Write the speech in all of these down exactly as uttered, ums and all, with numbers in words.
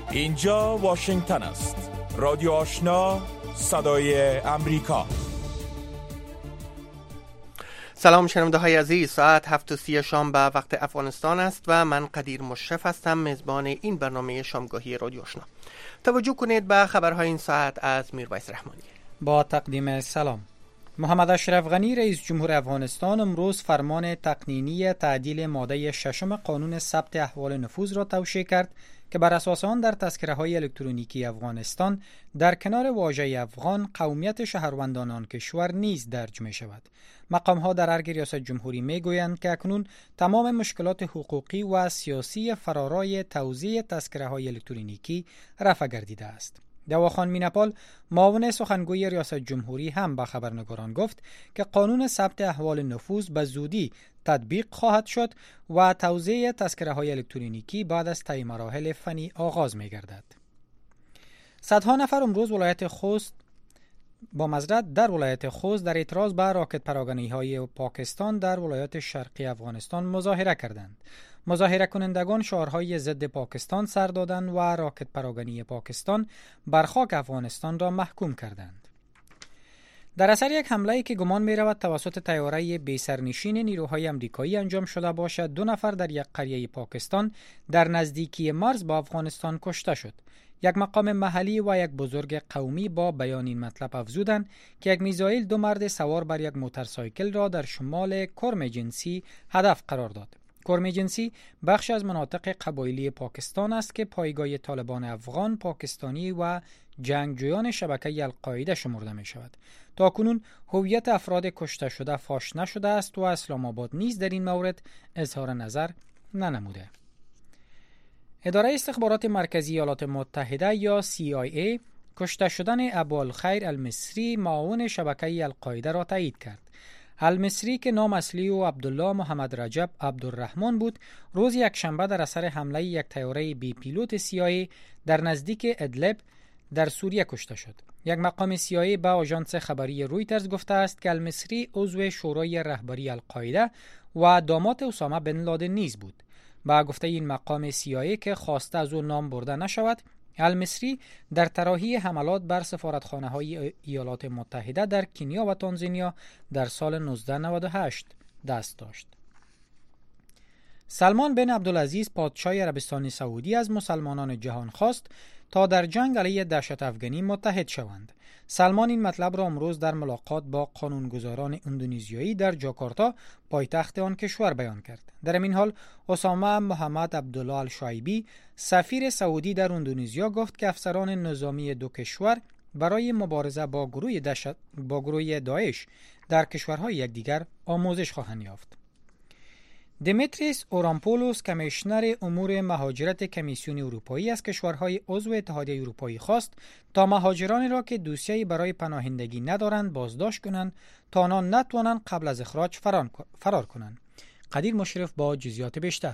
اینجا واشنگتن است. رادیو آشنا، صدای امریکا. سلام شنونده های عزیز، ساعت هفت و سی شام به وقت افغانستان است و من قدیر مشرف هستم، میزبان این برنامه شامگاهی رادیو آشنا. توجه کنید به خبرهای این ساعت از میرویس رحمانی. با تقدیم سلام. محمد اشرف غنی رئیس جمهور افغانستان امروز فرمان تقنینی تعدیل ماده ششم قانون ثبت احوال نفوذ را توشیح کرد که بر اساس آن در تذکره‌های الکترونیکی افغانستان در کنار واژه افغان قومیت شهروندان آن کشور نیز درج می شود. مقام‌ها در ارگ ریاست جمهوری می گویند که اکنون تمام مشکلات حقوقی و سیاسی فرارای توزیع تذکره‌های الکترونیکی رفع گردیده است. دواخان مینپال معاون سخنگوی ریاست جمهوری هم به خبرنگاران گفت که قانون ثبت احوال نفوذ به زودی تطبیق خواهد شد و توزیع تذکره‌های الکترونیکی بعد از طی مراحل فنی آغاز می‌گردد. صدها نفر امروز ولایت خوست با معذرت در ولایت خوست در اعتراض به راکت پراگندگی‌های پاکستان در ولایات شرقی افغانستان مظاهره کردند. مظاهره کنندگان شعارهای ضد پاکستان سر دادند و راکت پراگندگی پاکستان بر خاک افغانستان را محکوم کردند. در اثر یک حمله‌ای که گمان می‌رود توسط طیاره بی سرنشین نیروهای آمریکایی انجام شده باشد، دو نفر در یک قریه پاکستان در نزدیکی مرز با افغانستان کشته شد. یک مقام محلی و یک بزرگ قومی با بیان این مطلب افزودند که یک میزایل دو مرد سوار بر یک موتورسایکل را در شمال کرم جنسی هدف قرار داد. کرم جنسی بخش از مناطق قبایلی پاکستان است که پایگاه طالبان افغان، پاکستانی و جنگجویان شبکه القاعده شمرده می شود. تا کنون هویت افراد کشته شده فاش نشده است و اسلام آباد نیز در این مورد اظهار نظر ننموده. اداره استخبارات مرکزی ایالات متحده یا سی آی ای کشته شدن ابوالخیر المصری معاون شبکه القاعده را تایید کرد. المصری که نام اصلی او عبدالله محمد رجب عبدالرحمن بود، روز یکشنبه در اثر حمله یک طیاره بی پیلوت سی آی ای در نزدیک ادلب در سوریه کشته شد. یک مقام سی آی ای به آژانس خبری رویترز گفته است که المصری عضو شورای رهبری القاعده و داماد اسامه بن لادن نیز بود. با گفته این مقام سی آی ای که خواسته از او نام برده نشود، المصری در طراحی حملات بر سفارتخانه‌های ایالات متحده در کنیا و تانزانیا در سال نوزده نود و هشت دست داشت. سلمان بن عبدالعزیز پادشاه عربستان سعودی از مسلمانان جهان خواست تا در جنگ علیه دهشت افغانی متحد شوند. سلمان این مطلب را امروز در ملاقات با قانونگذاران اندونزیایی در جاکارتا پایتخت آن کشور بیان کرد. در این حال اسامه محمد عبدالله الشعیبی سفیر سعودی در اندونزیا گفت که افسران نظامی دو کشور برای مبارزه با گروه دهشت با گروه داعش در کشورهای یکدیگر آموزش خواهند یافت. دیمیتریس اورامپولوس کمیشنر امور مهاجرت کمیسیون اروپایی از کشورهای عضو اتحادیه اروپایی خواست تا مهاجرانی را که دوسیه‌ای برای پناهندگی ندارند بازداشت کنند تا آنان نتوانند قبل از اخراج فرار کنند. قدیر مشرف با جزئیات بیشتر.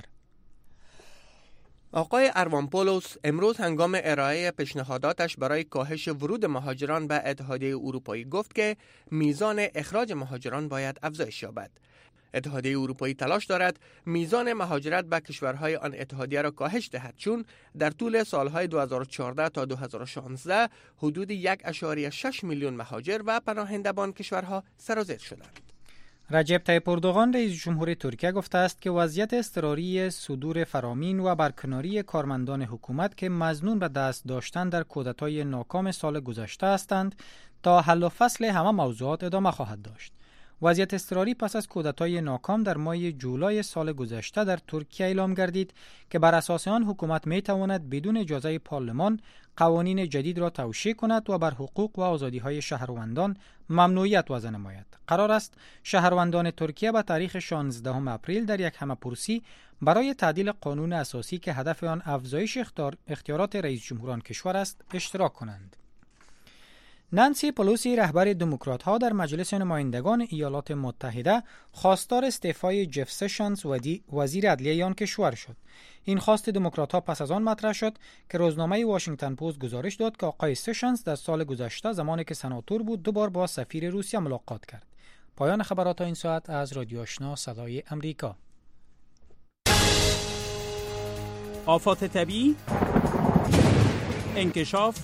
آقای اروامپولوس امروز هنگام ارائه پیشنهاداتش برای کاهش ورود مهاجران به اتحادیه اروپایی گفت که میزان اخراج مهاجران باید افزایش یابد. اتحادیه اروپایی تلاش دارد میزان مهاجرت به کشورهای آن اتحادیه را کاهش دهد، چون در طول سالهای دو هزار و چهارده تا دو هزار و شانزده حدود یک ممیز شش میلیون مهاجر و پناهنده به آن کشورها سرازیر شدند. رجب طیب اردوغان رئیس جمهور ترکیه گفته است که وضعیت اضطراری صدور فرامین و برکناری کارمندان حکومت که مظنون به دست داشتن در کودتای ناکام سال گذشته هستند تا حل و فصل همه موضوعات ادامه خواهد داشت. وضعیت اضطراری پس از کودتای ناکام در ماه جولای سال گذشته در ترکیه اعلام گردید که بر اساس آن حکومت می تواند بدون اجازه پارلمان قوانین جدید را توشیح کند و بر حقوق و آزادی‌های شهروندان ممنوعیت وضع نماید. قرار است شهروندان ترکیه به تاریخ شانزدهم اپریل در یک همه‌پرسی برای تعدیل قانون اساسی که هدف آن افزایش اختیارات رئیس جمهور کشور است اشتراک کنند. نانسی پلوسی رهبر دموکرات‌ها در مجلس نمایندگان ایالات متحده خواستار استعفای جف سشنز وزیر عدلیه آن کشور شد. این خواست دموکرات‌ها پس از آن مطرح شد که روزنامه واشنگتن پست گزارش داد که آقای سشنز در سال گذشته زمانی که سناتور بود دو بار با سفیر روسیه ملاقات کرد. پایان خبرات این ساعت از رادیو آشنا صدای امریکا. آفات طبیعی، انکشاف،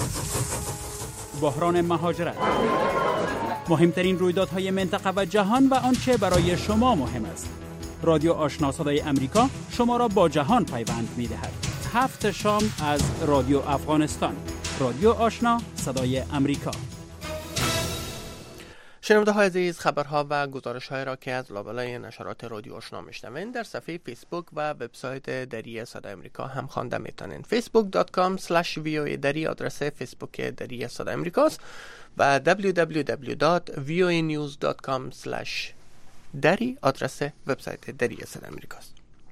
بحران مهاجرت، مهمترین رویدادهای منطقه و جهان و آنچه برای شما مهم است. رادیو آشنا صدای امریکا شما را با جهان پیوند می‌دهد. هفت شام از رادیو افغانستان. رادیو آشنا صدای امریکا. شنونده های عزیز، خبرها و گزارش های را که از لابلای نشرات رادیو آشنا میشنوین در صفحه فیسبوک و وبسایت دری صدای امریکا هم خوانده میتونین. فیسبوک دات کام اسلش وی او ای دری آدرس فیسبوک دری صدای امریکاست و دبلیو دبلیو دبلیو دات وی او ای نیوز دات کام اسلش دری آدرس وبسایت دری صدای امریکاست.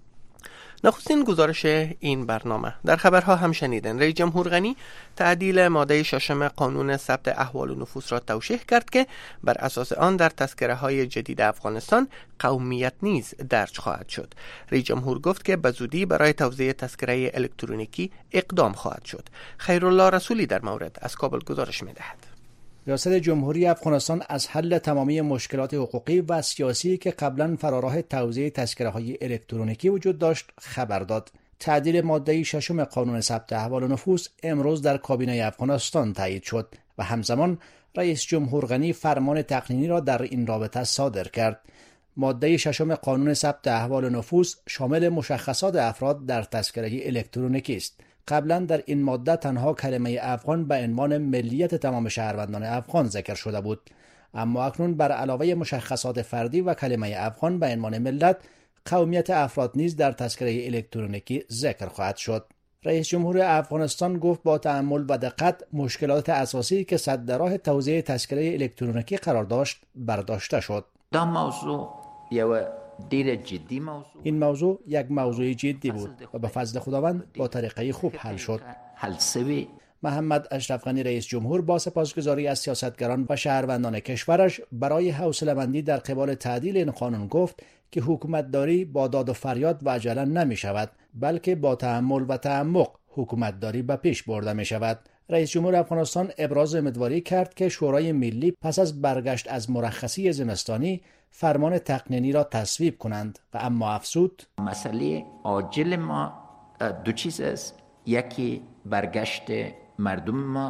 نخستین گزارش این برنامه. در خبرها هم شنیدن رئیس جمهور غنی تعدیل ماده ششم قانون ثبت احوال و نفوس را توشیح کرد که بر اساس آن در تذکره های جدید افغانستان قومیت نیز درج خواهد شد. رئیس جمهور گفت که به زودی برای توزیع تذکره الکترونیکی اقدام خواهد شد. خیرالله رسولی در مورد از کابل گزارش می‌دهد. ریاست جمهوری افغانستان از حل تمامی مشکلات حقوقی و سیاسی که قبلا فراراه توزیع تذکره‌های الکترونیکی وجود داشت خبر داد. تعدیل ماده ششم قانون ثبت احوال و نفوس امروز در کابینه افغانستان تایید شد و همزمان رئیس جمهور غنی فرمان تقنینی را در این رابطه صادر کرد. ماده ششم قانون ثبت احوال و نفوس شامل مشخصات افراد در تذکره الکترونیکی است. قبلا در این ماده تنها کلمه افغان به عنوان ملیت تمام شهروندان افغان ذکر شده بود، اما اکنون بر علاوه مشخصات فردی و کلمه افغان به عنوان ملت، قومیت افراد نیز در تذکره الکترونیکی ذکر خواهد شد. رئیس جمهور افغانستان گفت با تأمل و دقت مشکلات اساسی که سد راه توزیع تذکره الکترونیکی قرار داشت برداشته شد. دا موضوع یو دیر جدی موضوع این موضوع یک موضوع جدی بود و به فضل خداوند با طریقه خوب حل شد. حل سوی محمد اشرف غنی رئیس جمهور با سپاسگزاری از سیاستگران و شهروندان کشورش برای حوصله‌مندی در قبال تعدیل این قانون گفت که حکومتداری با داد و فریاد و عجله نمی شود، بلکه با تأمل و تعمق حکومتداری به پیش برده می شود. رئیس جمهور افغانستان ابراز امیدواری کرد که شورای ملی پس از برگشت از مرخصی زمستانی فرمان تقنینی را تصویب کنند و اما افزود مسئله عاجل ما دو چیز است. یکی برگشت مردم ما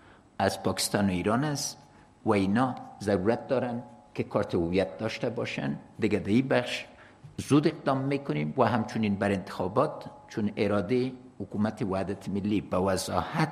از پاکستان و ایران است و اینا ضرورت دارن که کارت هویت داشته باشن. دیگه در این بخش زود اقدام میکنیم و همچنین بر انتخابات، چون اراده حکومت وحدت ملی به وضاحت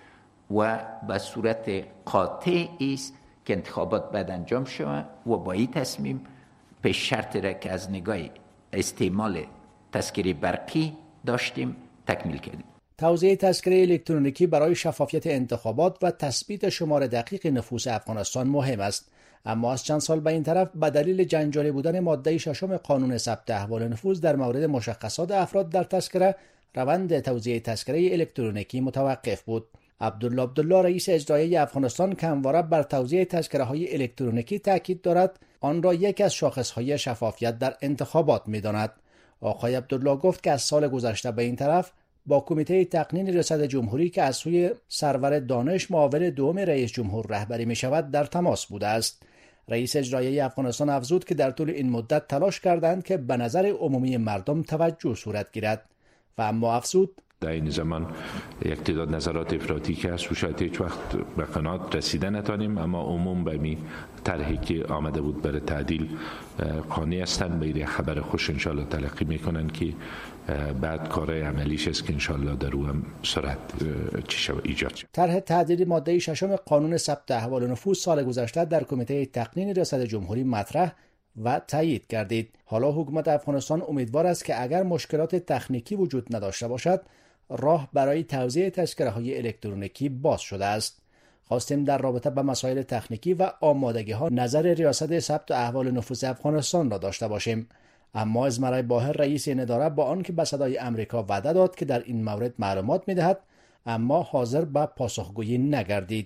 و به صورت قاطع است که انتخابات بعد انجام شود و با این تصمیم پیش شرط را که از نگاه استعمال تذکره برقی داشتیم تکمیل کردیم. توزیع تذکره الکترونیکی برای شفافیت انتخابات و تثبیت شمار دقیق نفوس افغانستان مهم است، اما از چند سال به این طرف به دلیل جنجالی بودن ماده ششم قانون ثبت احوال نفوس در مورد مشخصات افراد در تذکره، روند توزیع تذکره الکترونیکی متوقف بود. عبدالله عبدالله رئیس اجرایی افغانستان که همواره بر توزیع تذکره‌های الکترونیکی تاکید دارد، آن را یکی از شاخص‌های شفافیت در انتخابات می‌داند. آقای عبدالله گفت که از سال گذشته به این طرف با کمیته تقنین ریاست جمهوری که از سوی سرور دانش معاون دوم رئیس جمهور رهبری می‌شود در تماس بوده است. رئیس اجرایی افغانستان افزود که در طول این مدت تلاش کردند که به نظر عمومی مردم توجه صورت گیرد و اما افزود در این زمان یک تعداد نظرات افراطی که هست و شاید هیچ وقت به قناعت رسیده نتانیم، اما عموم به می طرحی که آمده بود برای تعدیل قانع هستند. به یک خبر خوش انشالله تلقی میکنن که بعد کار عملیش است که انشالله در او هم سرعت ایجاد شد. طرح تعدیل ماده ششم قانون ثبت احوال نفوس سال گذشته در کمیته تقنین ریاست جمهوری مطرح و تایید گردید. حالا حکومت افغانستان امیدوار است که اگر مشکلات تکنیکی وجود نداشته باشد، راه برای توزیع تذکره‌های الکترونیکی باز شده است. خواستیم در رابطه با مسائل تکنیکی و آمادگی‌ها نظر ریاست ثبت احوال نفوس افغانستان را داشته باشیم، اما ازمرای باهر رئیس این اداره با آنکه به صدای امریکا وعده داد که در این مورد معلومات می‌دهد، اما حاضر به پاسخگویی نگردید.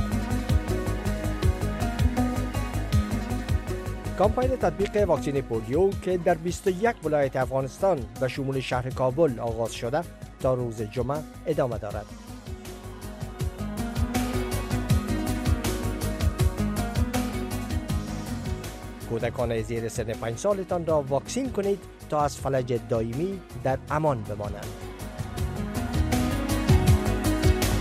کامپین تطبیق واکسن پولیو که در بیست و یک ولایت افغانستان به شمول شهر کابل آغاز شده تا روز جمعه ادامه دارد. کودکان زیر سن پنج سالتان را واکسین کنید تا از فلج دائمی در امان بمانند.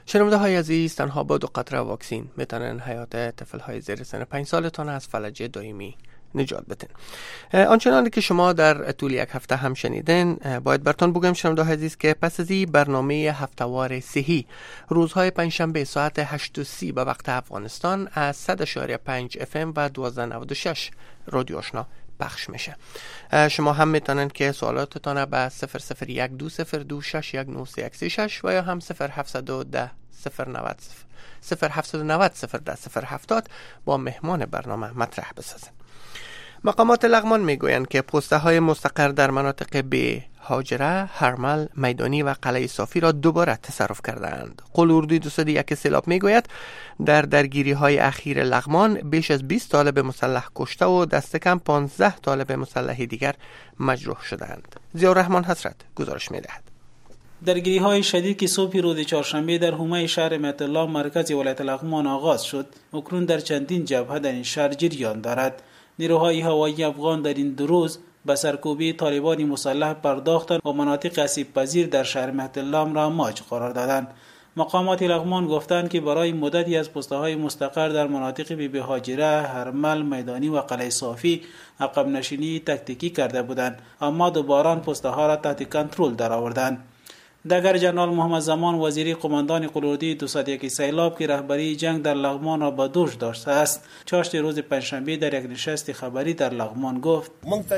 شنونده های عزیز، تنها با دو قطره واکسین میتونن حیات طفل های زیر سن پنج سالتان از فلج دائمی نجات بدن. آنچنانی که شما در طول یک هفته هم شنیدن، باید براتون بگم شنونده های عزیز که پس از این برنامه هفتهوار صحی روزهای پنجشنبه ساعت هشت و سی به وقت افغانستان از صد و پنج اف ام و دویست و نود و شش رادیو آشنا پخش میشه. شما هم میتونن که سوالاتتان به صفر صفر یک دو صفر دو شش یک نه سه یک سه شش و یا هم صفر هفت یک صفر صفر نود صفر هفت نود صفر ده صفر هفتاد با مهمان برنامه مطرح بسازن. مقامات لغمان میگویند که پوسته های مستقر در مناطق به هاجره، هرمل، میدانی و قلعه صافی را دوباره تصرف کردند. قول اردوی دویست و یک سیلاب میگوید در درگیری های اخیر لغمان بیش از بیست طالب مسلح کشته و دست کم پانزده طالب مسلح دیگر مجروح شدند. ضیاءالرحمن حسرت گزارش میدهد. درگیری های شدید که صبح روز چهارشنبه در حومه شهر مهدالله مرکز ولایت لغمان آغاز شد، اکنون در چندین جبهه در این شهر جریان دارد. نیروهای هوایی افغان در این دو روز به سرکوبی طالبان مسلح پرداختند و مناطق آسیب پذیر در شهر مهدالله را ماج قرار دادند. مقامات لغمان گفتند که برای مدتی از پست‌های مستقر در مناطق بی هاجره، هرمل، میدانی و قلعه صافی عقب نشینی تکتیکی کرده بودند، اما دوباره پست‌ها را تحت کنترل درآوردند. دگر جنرال محمد زمان وزیری قماندان قول اردوی دویست و یک سیلاب که رهبری جنگ در لغمان را به دوش داشته است، چاشت روز پنجشنبه در یک نشست خبری در لغمان گفت: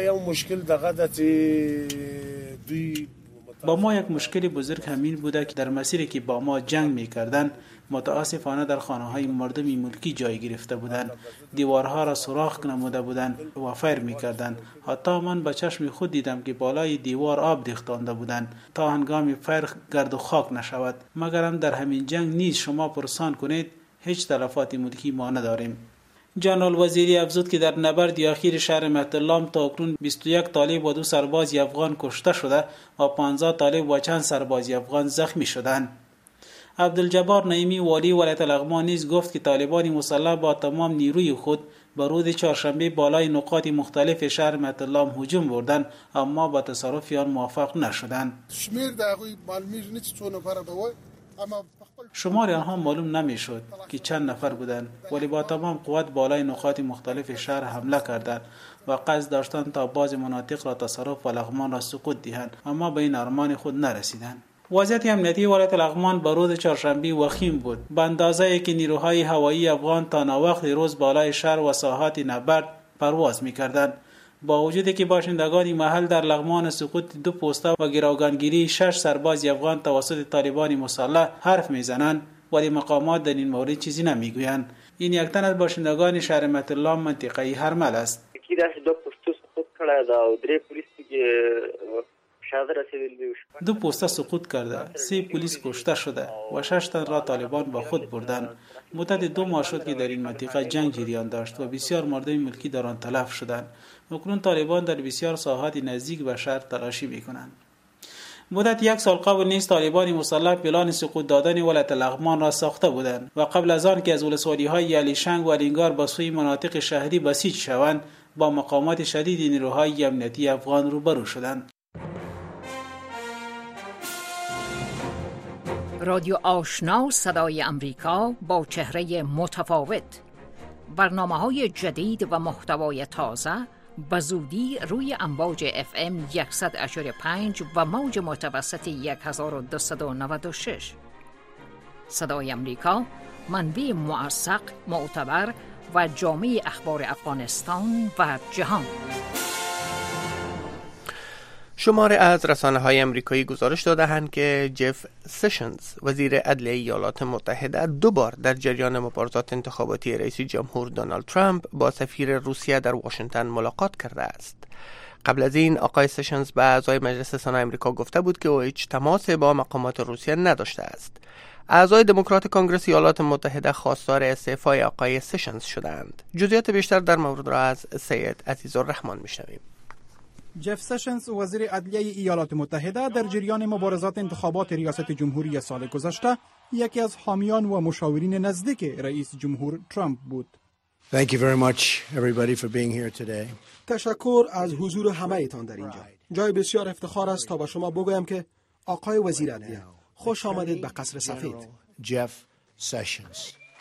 با ما یک مشکل بزرگ همین بوده که در مسیری که با ما جنگ می‌کردند متاسفانه در خانه‌های مردمی ملکی جای گرفته بودند، دیوارها را سوراخ نموده بودند و فیر می‌کردند. حتی من به چشم خود دیدم که بالای دیوار آب ریختانده بودند تا هنگام فیر گرد و خاک نشود. مگرم در همین جنگ نیز شما پرسان کنید هیچ تلفات ملکی ما نداریم. جنرال وزیری افزود که در نبرد اخیر شهر مهدالله تا اکنون بیست و یک طالب و دو سرباز افغان کشته شده و پانزده طالب و چند سرباز افغان زخمی شدند. عبدالجبار نعیمی والی ولایت لغمان نیز گفت که طالبان مسلح با تمام نیروی خود به روز چهارشنبه بالای نقاط مختلف شهر مهدالله هجوم بردند، اما با تصرف آن موفق نشدند. شمار آنها معلوم نمیشد که چند نفر بودند، ولی با تمام قوت بالای نقاط مختلف شهر حمله کردند و قصد داشتند تا بعض مناطق را تصرف و لغمان را سقوط دهند، اما به این ارمان خود نرسیدند. وضعیت امنیتی ولایت لغمان به روز چهارشنبه وخیم بود، به اندازه‌ای که نیروهای هوایی افغان تا ناوقت روز بالای شهر و ساحات نبرد پرواز می‌کردند. با وجودی که باشندگان محل در لغمان سقوط دو پوسته و گروگانگیری شش سرباز افغان توسط طالبان مسلح حرف میزنند، ولی مقامات در این مورد چیزی نمیگویند. این یک تن از باشندگان شهر مهدالله منطقه هرمل است. کی داس دو پوسټو سقوط کړه دا او درې پولیس دو پوسته سقوط کرده، سه پلیس کشته شده و شش تن را طالبان با خود بردند. مدت دو ماه شد که در این منطقه جنگ جریان داشت و بسیار مردم ملکی در آن تلف شدند. اکنون طالبان در بسیار ساحات نزدیک به شهر تلاشی میکنند. مدت یک سال قبل نیز طالبان مسلح پلان سقوط دادن ولایت لغمان را ساخته بودند و قبل از آن که از ولسوالی‌های علیشنگ و الینگار به سوی مناطق شهری بسیج شوند، با مقامات شدید نیروهای امنیتی افغان روبرو شدند. رادیو آشنا صدای امریکا با چهره متفاوت، برنامه‌های جدید و محتوای تازه به زودی روی امواج اف ام صد و پنج و موج متوسط هزار و دویست و نود و شش. صدای امریکا، منبع موثق، معتبر و جامع اخبار افغانستان و جهان. شماره از رسانه‌های آمریکایی گزارش داده‌اند که جف سشنز وزیر عدلیه ایالات متحده دو بار در جریان مبارزات انتخاباتی رئیس جمهور دونالد ترامپ با سفیر روسیه در واشنگتن ملاقات کرده است. قبل از این آقای سشنز به اعضای مجلس سنا آمریکا گفته بود که او هیچ تماسی با مقامات روسیه نداشته است. اعضای دموکرات کنگره ایالات متحده خواستار استعفای آقای سشنز شدند. جزئیات بیشتر در مورد را از سید عزیزالرحمن میشنویم. جف سشنز وزیر عدلیه ایالات متحده در جریان مبارزات انتخابات ریاست جمهوری سال گذشته یکی از حامیان و مشاورین نزدیک رئیس جمهور ترامپ بود. Thank you very much everybody for being here today. تشکر از حضور همه ایتان در اینجا. جای بسیار افتخار است تا با شما بگویم که آقای وزیر عدلیه، خوش آمدید به قصر سفید. Jeff Sessions.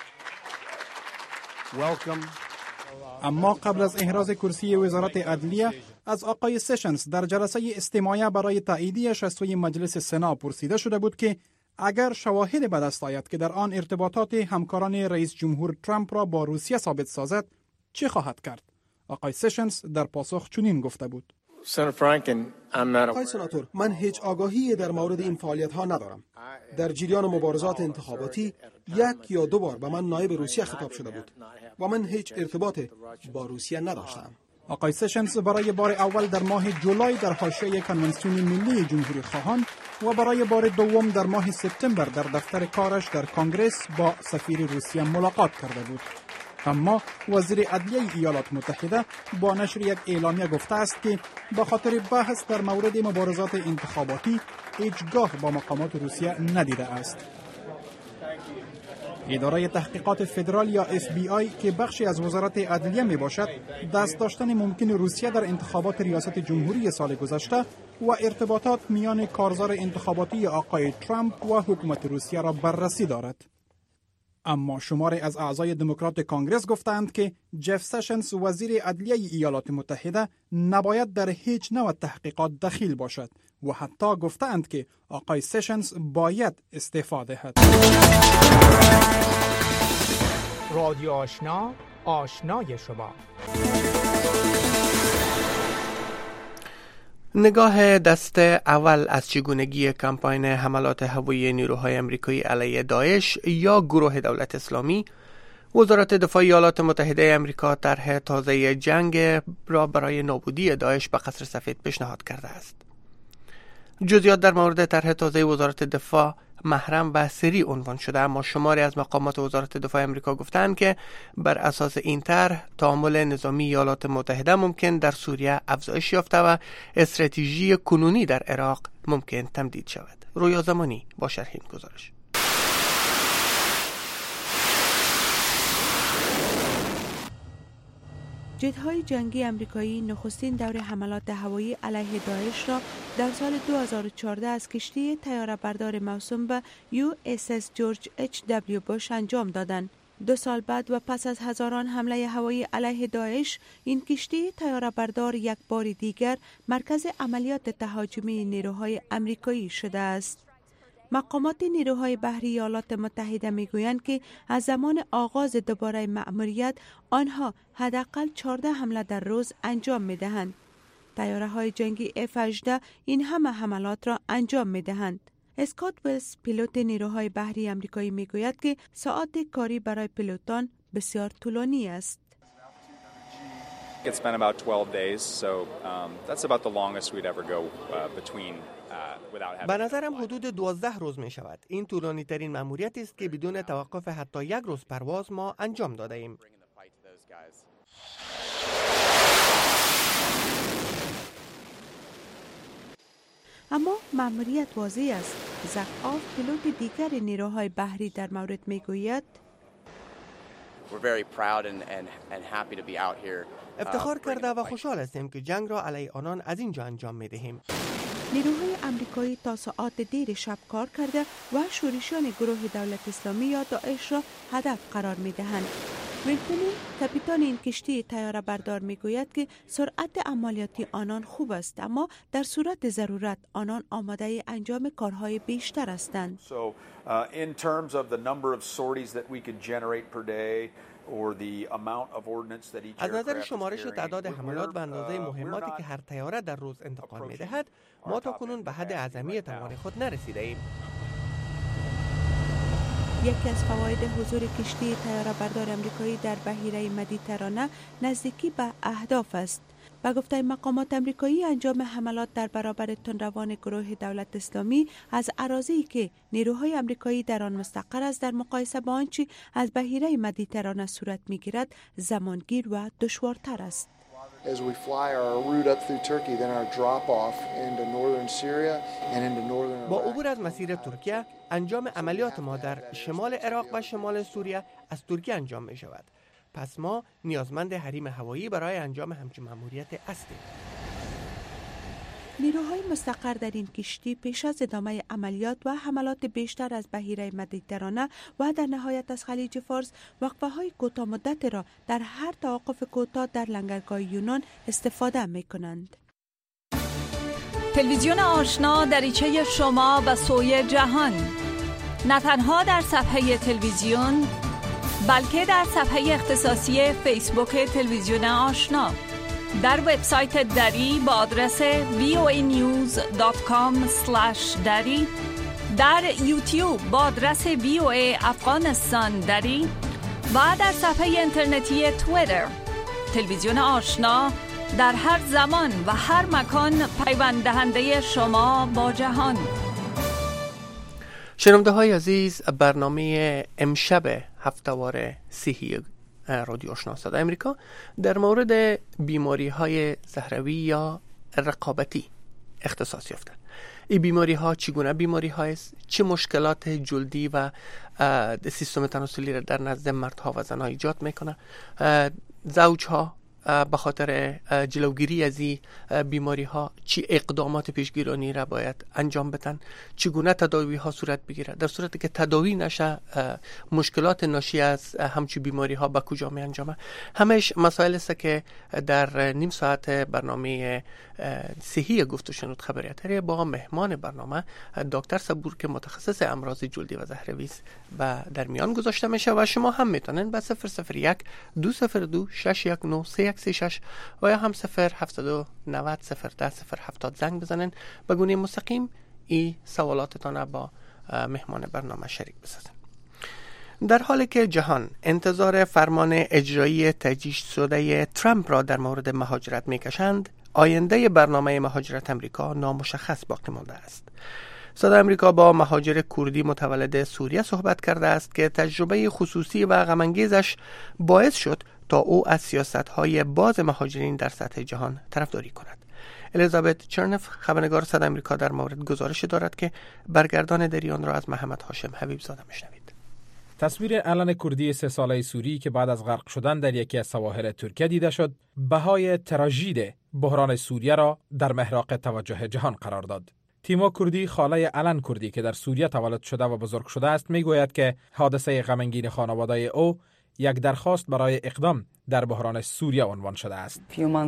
Welcome. اما قبل از احراز کرسی وزارت عدلیه از آقای سشنز در جلسه استماعیه برای تاییدیه شستوی مجلس سنا پرسیده شده بود که اگر شواهد به دست آید که در آن ارتباطات همکاران رئیس جمهور ترامپ را با روسیه ثابت سازد چه خواهد کرد؟ آقای سشنز در پاسخ چنین گفته بود: آقای سناتور، من هیچ آگاهی در مورد این فعالیت ها ندارم. در جریان مبارزات انتخاباتی یک یا دو بار به من نایب روسیه خطاب شده بود و من هیچ ارتباط با روسیه نداشتم. آقای سشنز برای بار اول در ماه جولای در حاشیه کنونسیون ملی جمهوری خواهان و برای بار دوم در ماه سپتامبر در دفتر کارش در کنگره با سفیر روسیه ملاقات کرده بود. اما وزیر عدلیه ایالات متحده با نشر یک اعلامیه گفته است که به خاطر بحث در مورد مبارزات انتخاباتی هیچگاه با مقامات روسیه ندیده است. اداره تحقیقات فدرال یا اف بی آی که بخشی از وزارت عدلیه می باشد، دست داشتن ممکن روسیه در انتخابات ریاست جمهوری سال گذشته و ارتباطات میان کارزار انتخاباتی آقای ترامپ و حکومت روسیه را بررسی دارد. اما شماری از اعضای دموکرات کانگرس گفتند که جف سشنز وزیر عدلیه ایالات متحده نباید در هیچ نوع تحقیقات دخیل باشد و حتی گفتند که آقای سشنز باید استعفا دهد. رادیو آشنا، آشنای شما. نگاه دست اول از چگونگی کمپاین حملات هوایی نیروهای آمریکایی علیه داعش یا گروه دولت اسلامی، وزارت دفاع ایالات متحده آمریکا طرح تازه جنگ را برای نابودی داعش به قصر سفید پیشنهاد کرده است. جزئیات در مورد طرح تازه وزارت دفاع محرم و سری عنوان شده، اما شماری از مقامات وزارت دفاع آمریکا گفتند که بر اساس این طرح تعامل نظامی ایالات متحده ممکن در سوریه افزایش یافته و استراتژی کنونی در عراق ممکن تمدید شود. رویا زمانی با شرح این گزارش. جت‌های جنگی آمریکایی نخستین دور حملات هوایی علیه داعش را در سال دو هزار و چهارده از کشتی طیاره‌بردار موسوم به یو اس اس جورج اچ دبلیو بوش انجام دادند. دو سال بعد و پس از هزاران حمله هوایی علیه داعش، این کشتی طیاره‌بردار یک بار دیگر مرکز عملیات تهاجمی نیروهای آمریکایی شده است. مقامات نیروهای بحری ایالات متحده میگویند که از زمان آغاز دوباره مأموریت آنها حداقل چهارده حمله در روز انجام میدهند. طیاره‌های جنگی اف هجده این همه حملات را انجام میدهند. اسکات ویلز پیلوت نیروهای بحری آمریکایی میگوید که ساعات کاری برای پیلوتان بسیار طولانی است. It's been about twelve days, so um, that's about the longest we'd ever go uh, between. به نظرم حدود دوازده روز می شود. این طولانی ترین مأموریت است که بدون توقف حتی یک روز پرواز ما انجام داده ایم. اما مأموریت واضح است. زک آف پیلوت دیگر نیروهای بحری در مورد می گوید افتخار کرده و خوشحال هستیم که جنگ را علیه آنان از اینجا انجام می دهیم. نیروهای آمریکایی تا ساعات دیر شب کار کرده و شورشیان گروه دولت اسلامی یا داعش را هدف قرار می دهند. ویلتونی کاپیتان این کشتی طیاره بردار می گوید که سرعت عملیاتی آنان خوب است، اما در صورت ضرورت آنان آماده انجام کارهای بیشتر هستند. So, uh, in terms of the number of sorties that we could generate per day or the amount of ordnance that each از نظر شمارش تعداد حملات و اندازه مهماتی که هر طیاره در روز انتقال می دهد، ما تا کنون به حد اعظمی توان خود نرسیده ایم. یکی از فواید حضور کشتی طیاره بردار آمریکایی در بحیره مدیترانه نزدیکی به اهداف است. به گفته مقامات آمریکایی، انجام حملات در برابر تندروان گروه دولت اسلامی از اراضی که نیروهای آمریکایی در آن مستقر است در مقایسه با آنچه از بحیره مدیترانه صورت می‌گیرد زمانگیر و دشوارتر است. As we fly our route up through Turkey, then our drop off into northern Syria and into northern Iraq. با عبور از مسیر ترکیه، انجام عملیات ما در شمال عراق و شمال سوریه از ترکیه انجام می شود. پس ما نیازمند حریم هوایی برای انجام همچین مأموریت هستیم. نیروهای مستقر در این کشتی پیش از ادامه عملیات و حملات بیشتر از بحیره مدیترانه و در نهایت از خلیج فارس وقفه های کوتاه مدت را در هر توقف کوتاه در لنگرگاه یونان استفاده می کنند. تلویزیون آشنا دریچه شما به سوی جهان، نه تنها در صفحه تلویزیون بلکه در صفحه اختصاصی فیسبوک تلویزیون آشنا، در وبسایت دری با آدرس وی او ای نیوز دات کام اسلش دری، در یوتیوب با آدرس وی او ای افغانستان دری و در صفحه اینترنتی توییتر. تلویزیون آشنا در هر زمان و هر مکان پیوند دهنده شما با جهان. شنونده های عزیز، برنامه امشب هفته‌وار صحی رادیو آشنا صدای امریکا در مورد بیماری های زهروی یا رقابتی اختصاص یافته. این بیماری ها چگونه بیماری هایست، چه مشکلات جلدی و سیستم تناسلی را در نزد مردها و زنها ایجاد میکنه، زوج ها به خاطر جلوگیری از این بیماری ها چی اقدامات پیشگیرانی را باید انجام بدن، چگونه تداوی ها صورت بگیره، در صورتی که تداوی نشه مشکلات ناشی از همچین بیماری ها به کجا می انجامه. همش مسائل است که در نیم ساعت برنامه صحی گفت و شنود خبریاتری با مهمان برنامه دکتر صبور که متخصص امراض جلدی و زهروی است و در میان گذاشته میشه و شما هم میتونن به صفر صفر یک دو صفر دو شش یک نه سه یک سه شش و یا هم صفر هفت دو نود صفر ده صفر هفتاد زنگ بزنن به گونه مستقیم این سوالاتتان با مهمان برنامه شریک بسازن. در حالی که جهان انتظار فرمان اجرایی تجدید شده ترامپ را در مورد مهاجرت میکشند، آینده برنامه مهاجرت امریکا نامشخص باقی مانده است. صدای امریکا با مهاجر کردی متولد سوریه صحبت کرده است که تجربه خصوصی و غم‌انگیزش باعث شد تا او از سیاست‌های باز مهاجرین در سطح جهان طرفداری کند. الیزابت چرنف خبرنگار صدای امریکا در مورد گزارش دارد که برگردان دریان را از محمد هاشم حبیب زاده میشنوید. تصویر علن کردی سه ساله سوری که بعد از غرق شدن در یکی از سواحل ترکیه دیده شد، بهای تراژدی بحران سوریه را در محراق توجه جهان قرار داد. تیما کردی، خاله علن کردی که در سوریه تولد شده و بزرگ شده است، میگوید که حادثه غمگین خانواده او یک درخواست برای اقدام در بحران سوریه عنوان شده است.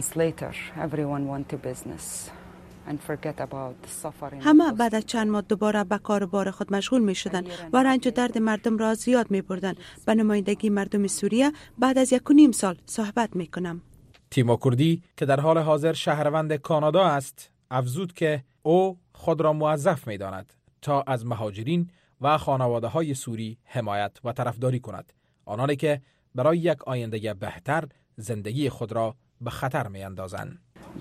همه بعد از چند ماه دوباره به کار بار خود مشغول می شدند و رنج و درد مردم را زیاد می بردند. به نمایندگی مردم سوریه بعد از یک و نیم سال صحبت می کنم. تیما کردی که در حال حاضر شهروند کانادا است، افزود که او خود را موظف می داند تا از مهاجرین و خانواده های سوری حمایت و طرفداری کند، آنانی که برای یک آینده بهتر زندگی خود را به خطر می اندازند.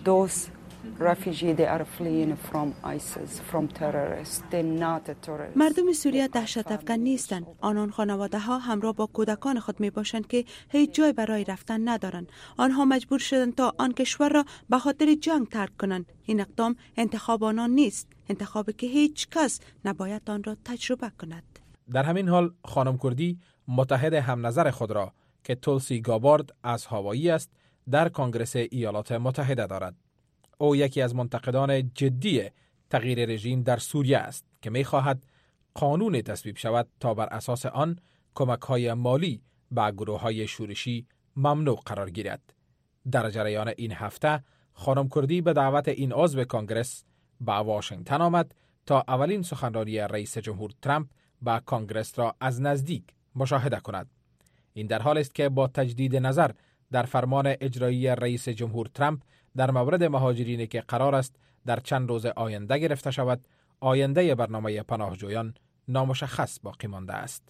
مردم سوریه دهشت افکن نیستند. آنان خانواده ها همراه با کودکان خود می باشند که هیچ جای برای رفتن ندارند. آنها مجبور شدند تا آن کشور را به خاطر جنگ ترک کنند. این اقدام انتخاب آنان نیست، انتخابی که هیچ کس نباید آن را تجربه کند. در همین حال خانم کردی متحد هم نظر خود را که تولسی گابارد از هاوایی است در کنگره ایالات متحده دارد. او یکی از منتقدان جدی تغییر رژیم در سوریه است که می‌خواهد قانون تصویب شود تا بر اساس آن کمک‌های مالی به گروه‌های شورشی ممنوع قرار گیرد. در جریان این هفته خانم کردی به دعوت این عضو کنگرس به واشنگتن آمد تا اولین سخنرانی رئیس جمهور ترامپ به کنگرس را از نزدیک مشاهده کند. این در حالی است که با تجدید نظر در فرمان اجرایی رئیس جمهور ترامپ در مورد مهاجرینی که قرار است در چند روز آینده گرفته شود، آینده برنامه پناهجویان نامشخص باقی مانده است.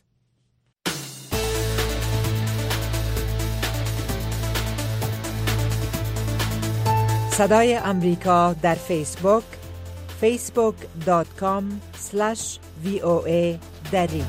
صدای امریکا در فیسبوک فیسبوک دات کام اسلش وی او ای دری.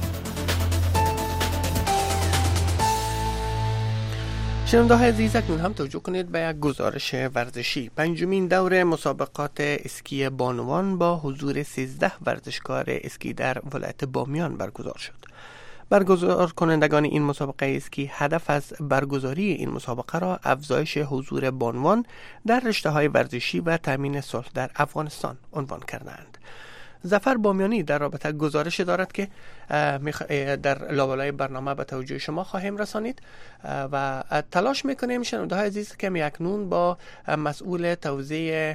شنونده های عزیز، اکنون هم توجه کنید به یک گزارش ورزشی. پنجمین دور مسابقات اسکی بانوان با حضور سیزده ورزشکار اسکی در ولایت بامیان برگزار شد. برگزار کنندگان این مسابقه است که هدف از برگزاری این مسابقه را افزایش حضور بانوان در رشته‌های ورزشی و تامین صلح در افغانستان عنوان کردند. ظفر بامیانی در رابطه گزارش دارد که در لابلای برنامه به توجه شما خواهیم رسانید و تلاش میکنیم شنونده های عزیز که اکنون با مسئول توزیع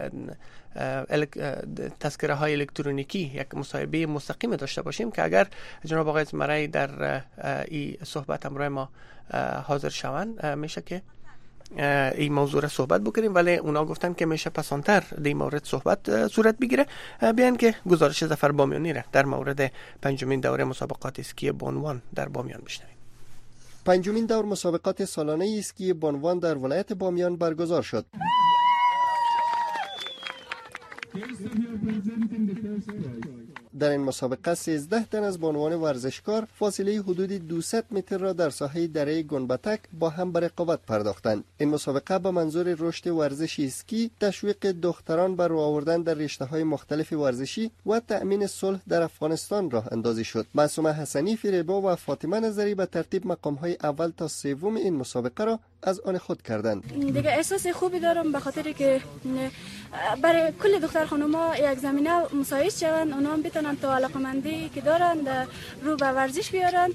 تذکره های الکترونیکی یک مصاحبه مستقیم داشته باشیم که اگر جناب آقای زمرایی در این صحبت همراه ما حاضر شوند میشه که این موضوع را صحبت بکنیم، ولی اونا گفتن که میشه پسانتر در این مورد صحبت صورت بگیره. بیان که گزارش ظفر بامیانی را در مورد پنجمین دوره مسابقات اسکی بانوان در بامیان بشنویم. پنجمین دور مسابقات سالانه اسکی بانوان در ولایت بامیان برگزار شد. در این مسابقه سیزده تن از بانوان ورزشکار فاصله حدود دویست متر را در ساحه دره گنبتک با هم به رقابت پرداختند. این مسابقه با منظور رشد ورزش اسکی، تشویق دختران به راه آوردن در رشته‌های مختلف ورزشی و تأمین صلح در افغانستان راه اندازی شد. معصومه حسنی فریبا و فاطمه نظری به ترتیب مقام‌های اول تا سوم این مسابقه را از آن خود کردند. دیگه احساس خوبی دارم به خاطر که برای کل دختر خانوما یک زمینه مساعد شوند، اونها هم بتونن تا علاقمندی که دارن رو به ورزش بیارن،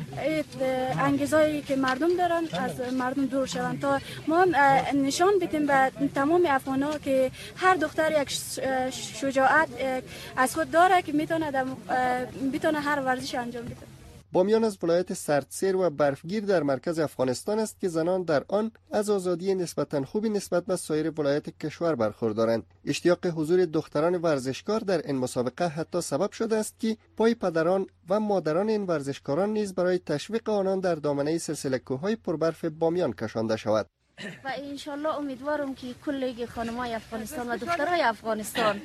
انگیزایی که مردم دارن از مردم دور شوند، تا ما نشان بدیم به تمام افغانا که هر دختر یک شجاعت از خود داره که میتونه میتونه هر ورزش انجام بده. بامیان از ولایت سردسیر و برفگیر در مرکز افغانستان است که زنان در آن از آزادی نسبتاً خوبی نسبت به سایر ولایت کشور برخوردارند. اشتیاق حضور دختران ورزشکار در این مسابقه حتی سبب شده است که پای پدران و مادران این ورزشکاران نیز برای تشویق آنان در دامنه سلسله کوههای پربرف بامیان کشانده شود. و انشالله امیدوارم که کل خانم‌های افغانستان و دخترای افغانستان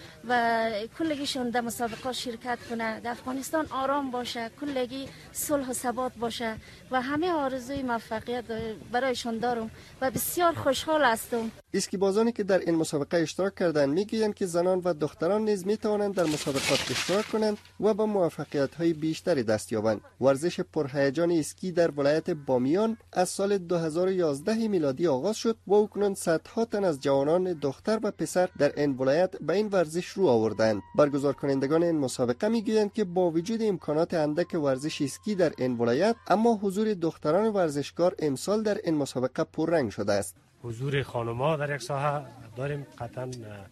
و کلگیشون در مسابقه شرکت کنه، در افغانستان آرام باشه، کلگی صلح و ثبات باشه و همه آرزوی موفقیت برایشون دارم و بسیار خوشحال هستم. اسکیبازانی که در این مسابقه اشتراک کردند میگویند که زنان و دختران نیز میتوانند در مسابقات اشتراک کنند و به موفقیت‌های بیشتری دست یابند. ورزش پرهیجان اسکی در ولایت بامیان از سال دو هزار و یازده میلادی آغاز شد و اکنون صدها تن از جوانان دختر و پسر در این ولایت به این ورزش رو آوردند. برگزار کنندگان این مسابقه میگویند که با وجود امکانات اندک ورزش اسکی در این ولایت، اما حضور دختران ورزشکار امسال در این مسابقه پررنگ شده است. حضور خانم‌ها در یک ساحه داریم، قطعاً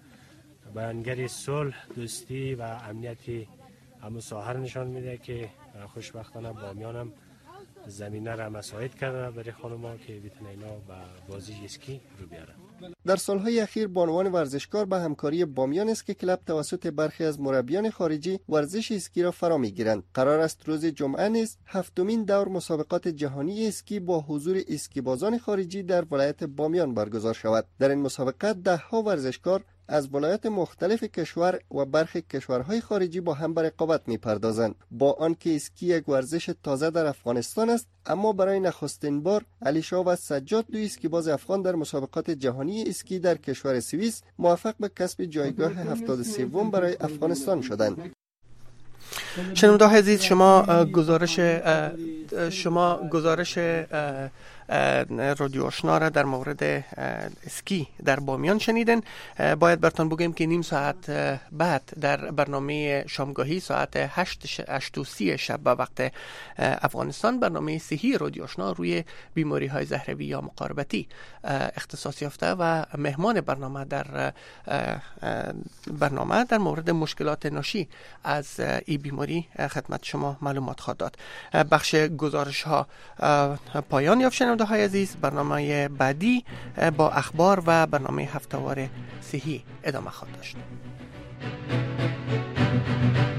بیانگر صلح، دوستی و امنیتی همون ساحه نشان میده که خوشبختانه بامیان هم زمینه را مساعد کرده برای خانم‌ها که بتونه اینا به بازی اسکی رو بیارن. در سالهای اخیر بانوان ورزشکار به همکاری بامیان است که کلب توسط برخی از مربیان خارجی ورزش اسکی را فرا میگیرند. قرار است روز جمعه نیز هفتمین دور مسابقات جهانی اسکی با حضور اسکیبازان خارجی در ولایت بامیان برگزار شود. در این مسابقه ده ها ورزشکار از ولایات مختلف کشور و برخی کشورهای خارجی با هم به رقابت می‌پردازند. با آنکه اسکی یک ورزش تازه در افغانستان است، اما برای نخستین بار علی شاه و سجاد، دو اسکیباز افغان در مسابقات جهانی اسکی در کشور سوئیس، موفق به کسب جایگاه هفتاد و سوم برای افغانستان شدند. شنونده عزیز، شما گزارش شما گزارش رادیو آشنا را در مورد اسکی در بامیان شنیدن. باید براتون بگیم که نیم ساعت بعد در برنامه شامگاهی ساعت هشت و سی شب به وقت افغانستان، برنامه صحی رادیو آشنا روی بیماری های زهروی یا مقاربتی اختصاص یافته و مهمان برنامه در برنامه در مورد مشکلات ناشی از این بیماری خدمت شما معلومات خواهد داد. بخش گزارش ها پایان یافت. شنونده های عزیز، برنامه بعدی با اخبار و برنامه هفته‌وار صحی ادامه خواهد داشت.